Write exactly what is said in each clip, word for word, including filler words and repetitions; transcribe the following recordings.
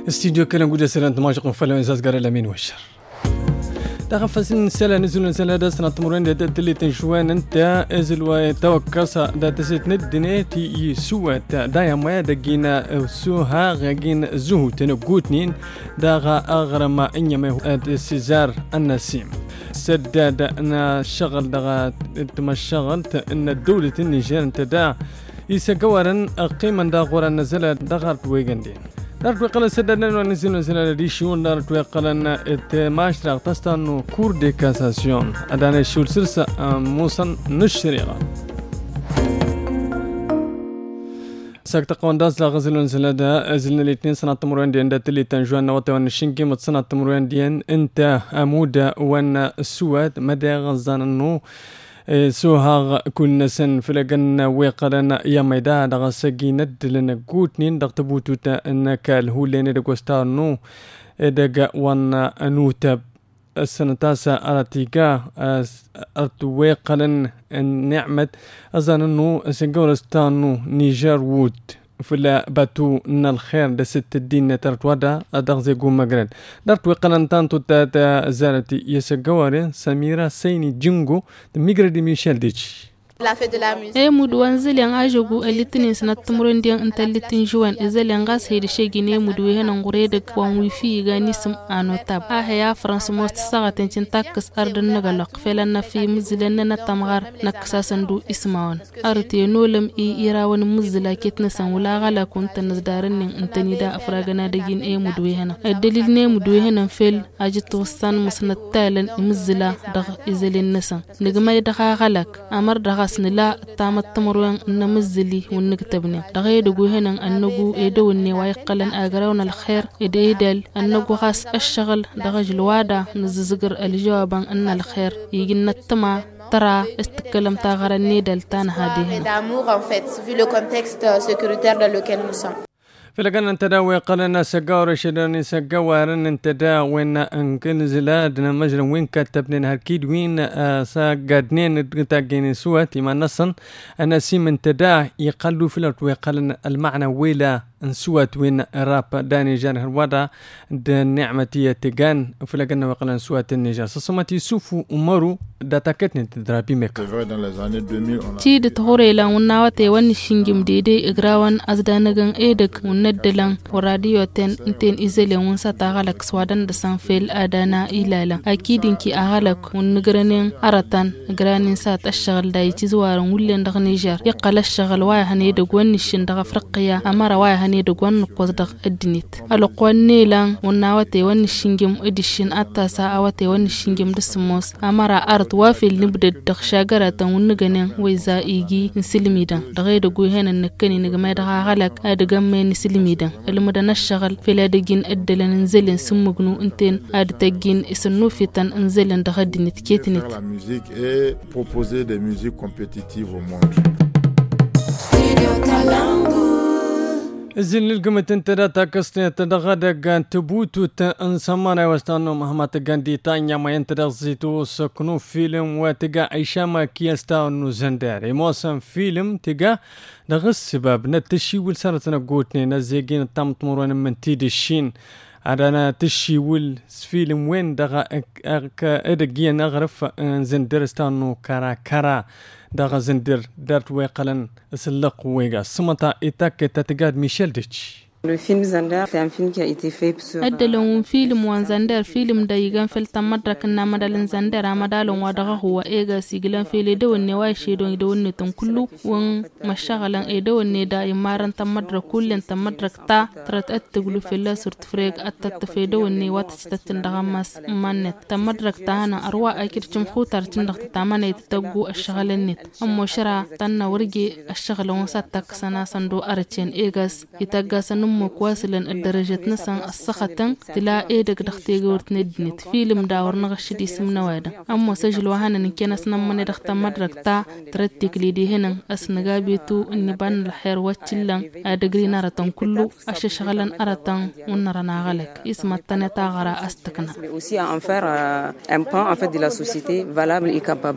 استديو كلام قد سلام ماجق فلان إزاز قال الأمين والشر داخل فسن سلا نزل نزل هذا سنة تمرين دا تلي تنشوان أنت أزل وتوكسا دا تسيت ندني تي يسوى دا يا ما دقينا سوها غاقين زهو تنقوتنين دا غا أغرم إنما هو سيزار النسيم سداد أن الشغل دا تم الشغل أن الدولة النيجر أنت دا يسقورن قيمة دا غورا نزل دا غارت ويغندين دارت وقال سدنا ونزل نزل الريشون دارت وقال التماشر تستانو كور دي كاساسيون أدانا شول سرسة موسن نشريغا ساكتا قوانداز لا غزل نزل دا أزلنا الاثنين سنة تمرين ديان دا تلي تنجوان نواتي ونشنكي مت سنة تمرين ديان انت أمودا وان السواد مدى غزان النو سوها كل سن فلقنا ويقرنا يا ميدا دغ سجي ند لنا قوتنين دغ تبوتوتا نكال هو لين دغوستار نو دغ وان نوتب السنة تاسع أرتيكا أرتوي قلن النعمة أظن إنه سجورستانو نيجر وود فلا باتو نالخير دا ست الدين ترتودا أدغ زيقو مغرد دارت وقلن تانتو تاتا زارتي يسجوري سميرة سيني جنجو ميغردي ميشيل ديتش e mudu wanzili yang ajogu elitini sanat tumuron diang entalitin juan ezeli yang gas hedi shegine mudu hena ngure de wan wifi ganism anotab a haya france most saga tencin takas ardan nagalok felan na fi muzilan na tamgar naksasandu ismawan arti nolem i irawan muzila kitna san wala gala kunta nazdarin nin antani da afragana da gin e mudu hena dalil ne mudu hena fel ajitu san musnat talan muzila da izelin nasan nigmay da galak amar da asnila tamat tamruan namzili ونكتبنا دغيد جوهنا النجو إدوني ويقلن أجرون الخير إديدل النجو خاص الشغل دغج الوادة نززجر الجواب أن الخير يجينا التما ترى استكلم تاغر النيدل تان هذه فلقنا نتداوي قلنا سجاور شدني سجاورن نتداوي انكن زلادنا مجرى وين كتبنا هالكيد وين ساقدنين تاجين سواتي ما نصن انا سيمن تدا يقلوا في الارض ويقلنا المعنى ويلا نسوات وين راب داني جان الوضع النعمتية تجان فلقنا وقلنا سوات النيجر صمتي سوفو أمرو داتاكتني تدرابي ميكا تيد تهوري لان وناواتي ونشنجم ديدي اقراوان ازدانغان ايدك وندلان وراديو تن انتين ازيلي ونسا تاغالك سوادان دسان فيل ادانا إلالا اكيدين كي اغالك ونقرانين ارتان اقرانين سات الشغل داي تزوارن ولين دغ نيجر يقال الشغل واي هنيدك ونشن دغ افرقيا امارا واي ni dogon kozdag adinit alqwanni lan wonawate wan shingim edishin atasa awate wan shingim dusmos amara art wafil nibda dakhshagara tan wonganen wayza igi insilmidan dagayda goyhana nakani nigma daga galak adagam men silmidan almudana shagal filadagin addalan nzelen sumugnu inten adtagin isnu fitan nzelen daga dinit ketnit la musique et proposer des musiques compétitives au monde. زين القمة انتدا تاكستني تدغدا كان تبوتو تنسمانا وستانو مهما تغاندي تانيا ما ينتدا زيتو سكنو فيلم وتقا عيشاما كيستاونو زنداري موسم فيلم تقا دغس سباب نتشي والسارتنا قوتني نزيقين التام تمرون من تيد الشين عدنا تشي والفيلم وين دغا ادقيا اغرف زندرستانو كارا كارا دغا زندر دارت ويقلن سلق ويغا سمتا إتاك تتقاد ميشيل ديتش. Le film Zander, c'est un film qui a été fait sur... أدلون فيلم وان زندر فيلم دايغان فلتا مدرك نامدالن زندر عمدالون ودغا هو إيغا سيغلان فيلي دون نواي شيدون دون نتون كلو وان مشاغلان إيدون ندا يمارن تمدرك كلن تمدرك تا ترات أتقلو في الله سورت فريق أتتفي دون نوات تتتن دغماس مانت تمدرك تانا أروا أكيد جمخو تارتن دغت تامانا يتتقو الشغل النت أمو شرا تانا ورقي الشغل وانساتك سنا سندو أرتين إيغاس يتقا سنو مكواسلن الدرجة نسان السخطن تلا إيدك دختي قورت ندنت فيلم داور نغشدي سمنا وادا أما سجل وهانا نكينا سنمني دختا مدرك تا ترتك ليدي هنا أسنقابيتو النبان الحير واتشلن أدقري نارتن كلو أششغلن أرتن ونرنا غلق اسم التنتا غرا أستكنا aussi à en faire un pan en fait de la société valable et capable.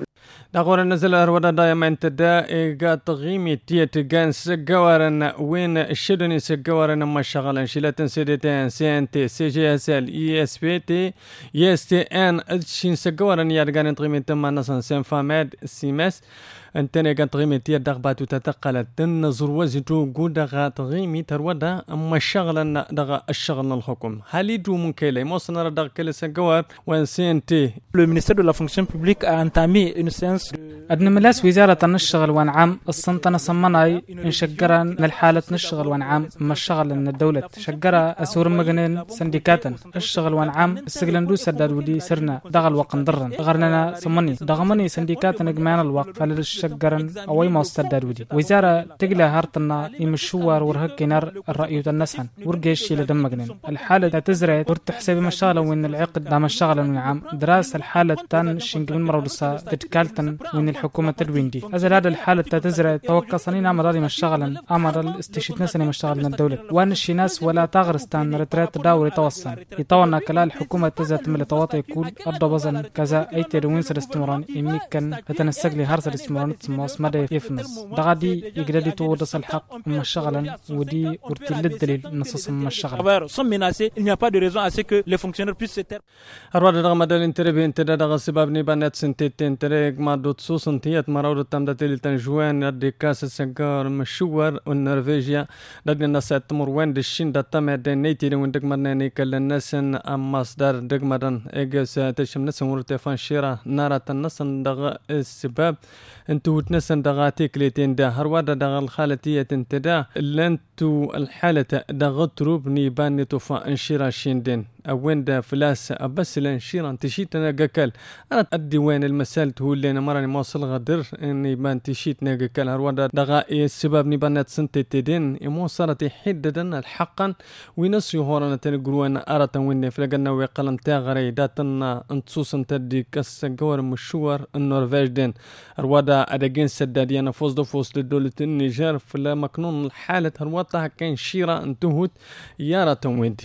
دغور نزل هرودا دايما انت دا إيقا تغيمي تيتقان سقوارن وين الشدني سقوارن ما شغلن شلاتن سيدتين سي ان تي سي جي اس ال اي اس بي تي يس تي ان ادشين سقوارن يارقان تغيمي تما نصن سين فاماد سيمس انتني كانت غيمي تي دغبات وتتقلت تنظر وزتو قودغا تغيمي ترودا اما الشغل دغا الشغل الحكم هل يدو من كيلي موصنا دغ كيلي سقوار وان سي ان تي. Le ministère de la fonction publique a entamé une séance أدنى ملاس وزارة النشغل وانعام السنطنة صمناي نشجرا الحالة نشغل وانعام ما الشغل ان الدولة شجرا اسور مجنين سنديكاتا الشغل وانعام السجلندو سداد ودي سرنا دغل وقندرن غرنا صمني دغمني سنديكاتا نجمان الوقت فللشجرا اوي ما سداد ودي وزارة تقلى هارتنا يمشوار ورهك نار الرأي النسحن ورجيش لدم مجنين الحالة تزرع ورتحسب مشغل وين العقد دام الشغل وانعام دراسة الحالة تان شنجمن مرودسا تتكالتن وين الحكومة الويندي أزل هذا الحالة تزرع توقع صنين أمر دي مشغلا أمر الاستشهاد نسني مشغلنا الدولة وأن الشيناس ولا تغرستان رترات داور يتوصل يطورنا كلا الحكومة تزات من التواطي يقول الضبزن كذا أي تدوين سالاستمران يمكن لتنسق لهارس الاستمران تسموس مدى يفنس دغادي يقدر توضس الحق مشغلا ودي ورتلد دليل نصص مشغلا il n'y a pas de raison à ce que les fonctionnaires puissent se taire. أرواد رغم الانتربي انت دغ سبب نبانات سنتين تريق ما دوت سوسنتيات مرور تم تلتن جوان ردي كاس السجار مشوار والنرويجيا لدي الناس تمر وين دشين دتم دنيتي وين دغمرني كل الناس ام مصدر دغمرن اجس تشم ناس ورتفان شيرا نارة الناس دغ السبب انتو تنسن دغاتي كليتين دا هرواد دغ الخالتية انتدا لنتو الحالة دغ تروبني باني توفا انشيرا شيندين أوين دا فلاس أبس لانشيرا تشيتنا قكال أنا أدي وين المسألة هو اللي أنا مراني موصل غدر إني بان تشيتنا قكال هرودا دغائي السباب نبانات سنتي تدين إمو صارت حددا الحقا وينسيو هورانا تنقروا أنا أرتا ويني فلقنا ويقلم تاغري داتنا انتصوصا تدي كاس قوار مشوار النرويج دين هرودا أدقين سداديانا فوز دو فوز لدولة النيجر فلا مكنون الحالة هرودا كان شيرا انتهت يارتا ويندي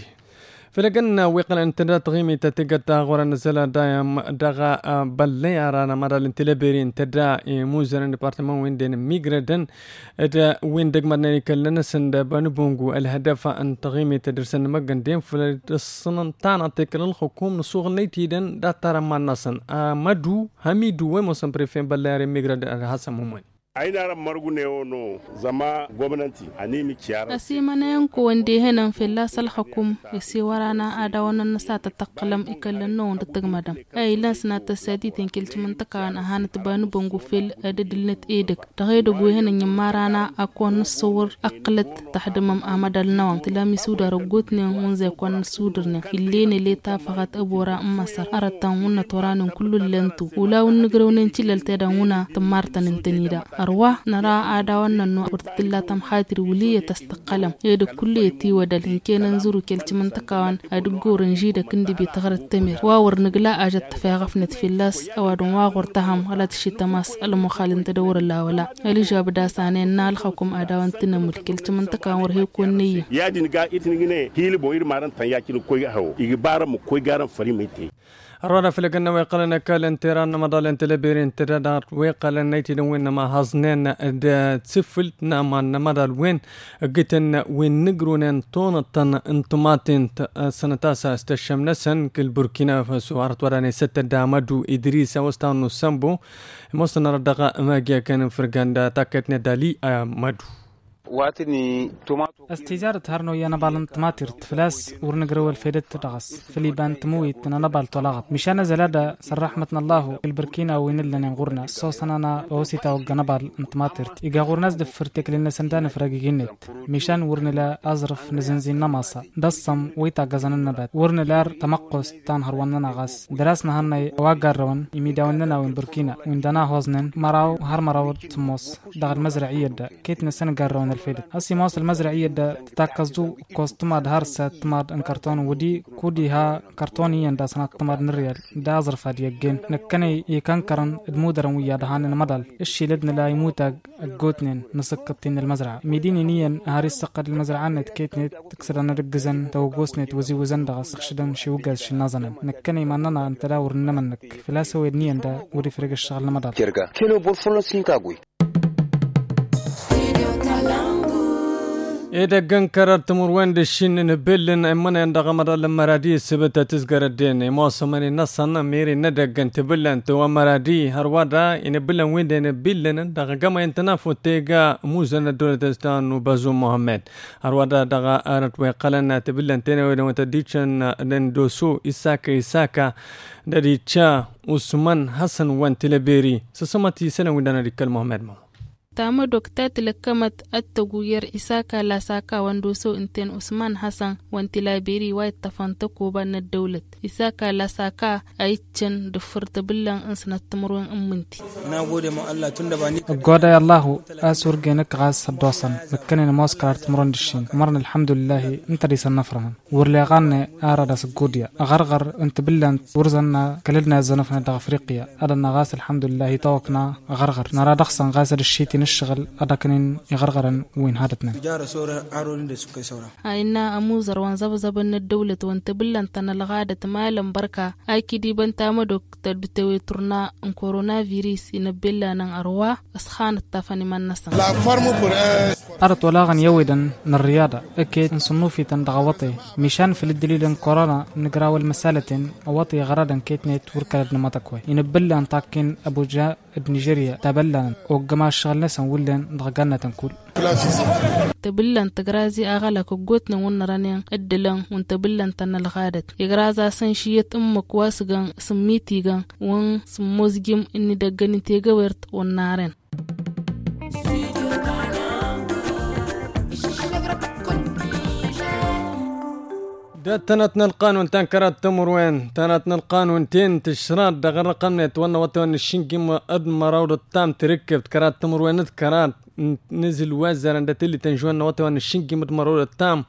فلقنا ويقل انتدى تغيمي تتقطع غورا نزل دايم دغا بلي ارانا مرا الانتلابيرين تدا موزرين ديبارتمون وين دين ميغردن ادا وين دقمرنا يكلنا سند بانبونغو الهدف ان تغيمي تدرسن مغن دين فلسنن تانا تكل الحكوم نسوغ ليتيدن دا ترى ما نسن مدو حميدو ومسن بريفين بلاري ميغردن حسن مومن aina margune ono zama gwamnati anini kiyara asimana yanko wande henan filla sal hukum isi warana ada wannan nasa ta taqalam ikallan no da tagmadam ay lansna ta sadi tenkilti mantakan ahanat banu bongo fil adadilnet edak tagaydo go henan yamarana akon sawr aqlat tahdamam amadal nawam tilami suda rogotni munze kon sudurne illene leta faqat abura masar aratan wonna toranin kullu lantu wala wonnigrawnen cilalta da wuna tamartan tanida أروى نرى عداونا نوع ورتلا تم حاتر ولية تستقلم يد كليتي ودل إن كان نزور كلت منطقة أدقور نجيد كندي بتغر التمر واور نقلا أجت في غفنة في اللاس أو دواغر تهم على تشي تماس المخالن تدور الله ولا اللي جاب داسانين نال حكم عداوان تنمل كلت منطقة ورهي كونية يا دين قا إتنينه هيل بوير مارن تنياكي لكوي هو يجبار مكوي جارم فريمتي أرونا في لقنا ويقلنا كالن تيران مدال انتلابيرين تيران ويقلنا نيتي وين ما هزنين دا تسفل نامان مدال وين قتن وين نقرونين طونتن انتماتين سنتاسا استشم نسن كل بوركينا فاسو عرط وراني ستة دامدو إدريسا وستانو سامبو موصنا ردقاء ماجيا كان فرقان دا تاكتنا دالي مدو واتني توماتو استجارة هرنو يانا بالن تماتير تفلاس ورنقرو الفيدت تدغس فليبان تمويت ننبال طلاغت مشان زلادا سرحمتنا الله البركينا وين اللي نغورنا صوصنا اوسيتا وغنبال انتماتير ايغا غورناس دفرتك لنا سندان فراغينت مشان ورنلا ازرف نزنزين نماسا دصم ويتا غزن النبات ورنلار تمقص تان هرواننا غاس دراسنا هناي واغارون يميداوننا وين بركينا وين دنا هوزنن مراو هر مراو تموس دغ المزرعيه دا كيتنا سنغارون الفيدت هسي موصل المزرعيه دا تاكزو كوستماد هارسة تماد ان كرتون ودي كودي ها كرتوني دا سنة تماد نريال دا ظرفة ديجين نكني يكنكرن دمودرن ويا دهان المدل الشي لدنا لا يموت الجوتنين نسقطين المزرعة ميديني نيا هاري سقط المزرعة نتكيتني تكسر نرجزن توجوسنت وزي وزن دا سخشدن شي وجز شي نازنن نكني مننا انت لا ورنمنك فلا سوي نيا دا ودي فرق الشغل المدل كيرغا كيلو بولفون سينكاغوي إذا كان قررت مروان دشين نبلن أمانة عند غمرة المرادي سبتة تزجر الدين موسمني نصنا ميري ندقن تبلن تو مرادي هروادا إن بلن وين دين بلن دغ جما ينتنافو تيجا موزن الدولة تستان وبازوم محمد هروادا دغ أرت وقلنا تبلن تنا وين وتديشن ندوسو إساكا إساكا دريتشا عثمان حسن وانتلبيري سسمتي سنة وين ريكال محمد مو تام دكتات لكمت التغيير إساكا لاساكا واندوسو انتين عثمان حسن وانتلابيري وايت تفانتكو بان الدولة إساكا لاساكا أيتشن دفرت بلان انسنا تمرون أمنتي ناغودي مو الله تندباني قودا الله أسور جينك غاز الدوسن مكانين موسكار تمرون دشين مرن الحمد لله انت ريس النفرهم ورلي غاني آرادا سقوديا أغرغر انت بلان ورزنا كلدنا الزنفنا دا أفريقيا أدنا غاز الحمد لله توقنا أغرغر نرى دخصن غاز الشيتين الشغل أداكنين يغرغرن وين هادتنا جار صورة عارولين دي سكي صورة هاينا أموزر وانزبزب الدولة وانتبلن تنالغادة مالم بركة أي كدي بنتا مدوك تدبتوي ترنا ان كورونا فيروس ينبلا نان أروا أسخان التافاني من نسان أرد ولاغن يويدن الرياضة أكيد نصنوفي تندغوطي مشان في الدليل ان كورونا نقراو المسالة أوطي غرادا كيتنيت وركالبن ماتكوي ينبلا انتاكين أبو جاء نيجيريا تبلن وجماعة الشغل ناس ولن ضغطنا تنقول تبلن تجرازي أغلق وجوتنا ونرانين الدلن ونتبلن تنالغادت يجرازا سنشيت أمك واسجن سميتيجن ون سموزجم إني دجني تيجورت والنارين ده تنتنا القانون تنكرت تمر وين تنتنا القانون تين تشراد ده غير رقمنا تونا وتونا الشنقي ما أد مراود التام تركب كرات تمر وين كرات نزل وزر عند تلي تنجونا وتونا الشنقي مد مراود التام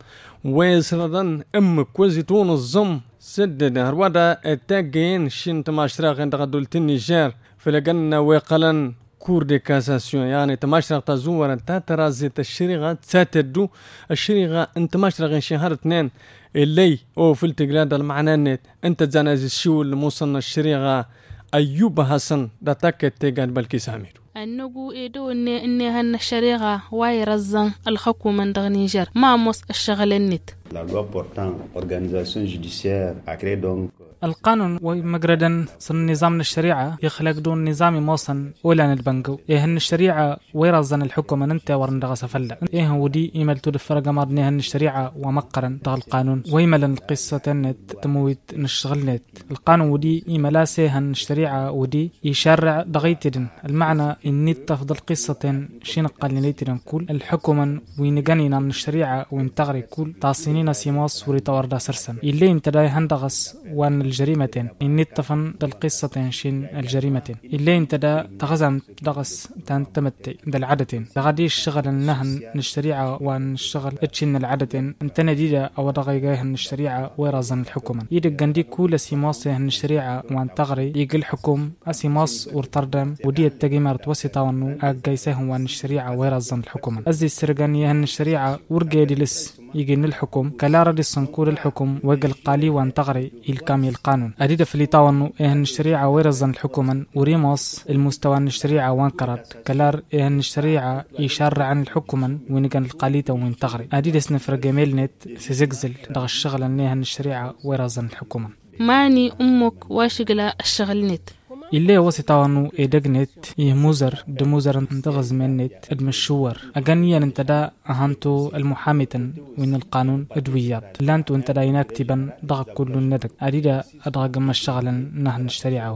ويسردن أمك وزيتون الزم سدد هروادا التاجين شين تماشراغ عند غدول النيجر فلقنا وقلن كور دي كاساسيون يعني تماشرغ تزور انت ترازي الشريغة تساتدو الشريغة انت ماشرغ شهر اثنين اللي او في التقلاد المعنى انت زانازي الشو اللي موصلنا الشريغة ايوب حسن دا تاكت تيغان بالكي ساميرو النجو إيدو إني إني هن الشريعة واي رزان الحكومة من دغنيجر ما مص الشغل النت. La loi portant organisation judiciaire a créé donc القانون ومجردا صن نظام الشريعة يخلق دون نظام موصن ولا نتبنجو إهن الشريعة ويرزن الحكومة ننت ورندغ سفلة إيه ودي إيميل تود فرق ماضني هن الشريعة ومقرن دغ القانون ويملن القصة النت تمويت نشتغل نت القانون ودي إيميلاسي هن الشريعة ودي يشرع دغيتدن المعنى إني تفضل قصة شين قلنيتنا كل الحكومة وينجنينا من الشريعة وينتغري كل تعصينينا سيماس وريتوردا سرسن اللي انت داي هندغس وان الجريمتين إني تفن القصة شين الجريمتين اللي انت دا تغزم دغس تنتمتي دا العادتين دغدي الشغل النهن الشريعة وان الشغل اتشين العادتين انت نديدا او دغيغيهن الشريعة ويرزن الحكومة يدق جندي كل سيماس هن الشريعة وان تغري يقل حكوم اسيماس ورتردم ودي التجمر توسطا وانو اجايسهم وان الشريعة ويرزن الحكومة ازي السرقانية هن الشريعة ورقيدي لس يجين الحكم كلا رد الصنكور الحكم وقل قالي وان تغري الكامل القانون أريد فليتا وانو إهن الشريعة ويرزن الحكومة وريموس المستوى الشريعة وانكرت كلار إهن الشريعة يشرع عن الحكومة وينقن القاليتا وين تغري أريد سنفر جميل نت سيزجزل دغ الشغل إهن الشريعة ويرزن الحكومة ماني أمك واشغلة الشغل نت إللي وسطاونو إدقنت يهموزر دموزر انتغز منت ادمشور أغنيا انتدا أهانتو المحامتن وين القانون ادويات لانتو انتدا يناكتبا ضغ كل الندق أريد أدغق مشغلا نحن الشريعة ودي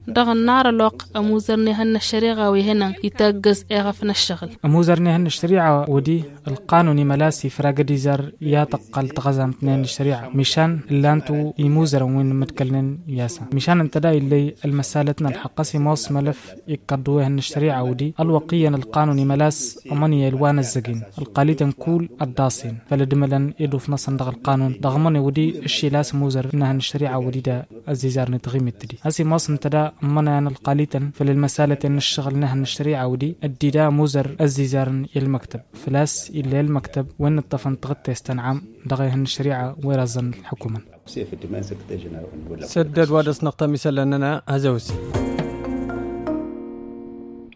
دغن نار الوق أموزرني هن الشريعة وهنا يتجز إغفنا الشغل أموزرني هن الشريعة ودي القانوني ملاسي فراجدي زر يا تقل تغزم اثنين الشريعة مشان اللي أنتو يموزر وين متكلن ياسا مشان انت دا اللي المسالتنا الحقاسي موس ملف يقدوه هن الشريعة ودي الوقيا القانوني ملاس أماني الوان الزقين القاليتن كول الداسين فلدملن يدو في نص دغ القانون دغمني ودي الشي لاس موزر إنها الشريعة ودي دا الزيزار نتغيم التدي هسي موس انت دا أمانا القاليتن فللمسالة إن الشغل نهن الشريعة ودي الدي دا موزر الزيزار المكتب فلاس إلا المكتب وإن الطفن تغطي استنعام دغيهن الشريعة ويرزن الحكومة سدد وادس نقطة مثال لأننا هزوسي